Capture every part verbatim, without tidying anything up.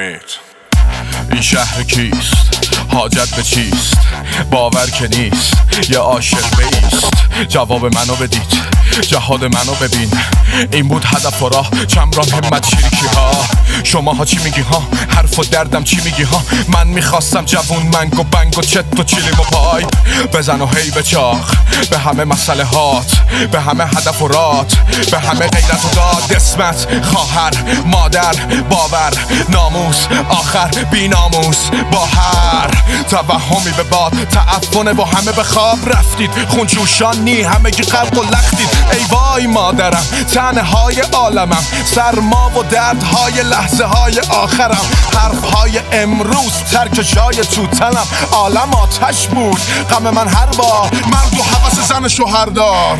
امید. این شهر کیست؟ حاجت به چیست؟ باور که نیست یه عاشق بیست. جواب منو بدید، جهاد منو ببین. این بود هدف و راه، چمران همت چریکی ها. شما ها چی میگی ها؟ حرف و دردم چی میگی ها؟ من میخواستم جوون منگ و بنگ و چت و چیلیم و پای بزن و هی به چاق به همه مسئله هات، به همه هدف و رات، به همه غیرت و داد. اسمت، خواهر، مادر، باور، ناموس، آخر بی ناموس با هر توهمی به باد. تعفنه و همه به خواب رفتید، خونجوشانی همه گی غرق و لختید. ای وای مادرم، تنهای عالمم، سرما و دردهای لحظه های آخرم. حرفهای امروز ترک جای تو تنم. عالم آتش بود غم من هر بار، مرد و حوث زن شوهردار.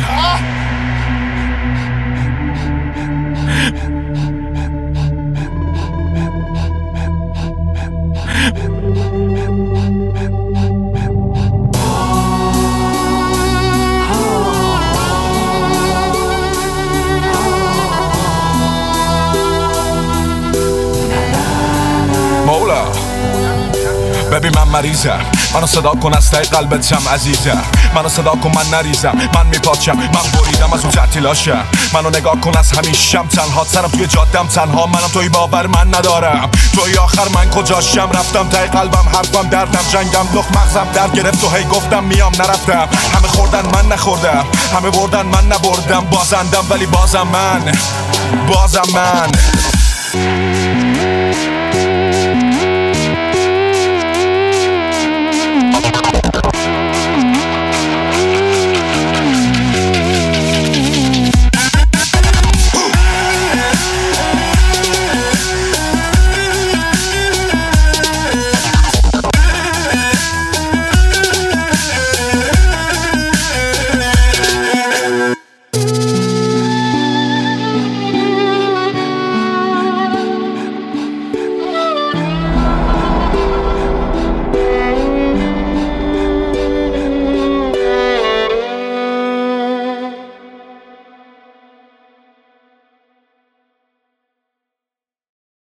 مولا ببین من مریضم، منو صدا کن از تای قلبتم عزیزم. منو صدا کن من نریزم، من میپاچم، من بریدم از اون تعطیلاشم. منو نگاه کن از همیشم تنها، سرم توی جادم تنها. منم توی باور من ندارم، توی آخر من کجاشم؟ رفتم تای قلبم، حرفم دردم، جنگم لخ مغزم درد گرفت و هی گفتم میام نرفتم. همه خوردن من نخوردم، همه بردن من نبردم. بازندم ولی بازم من، بازم من.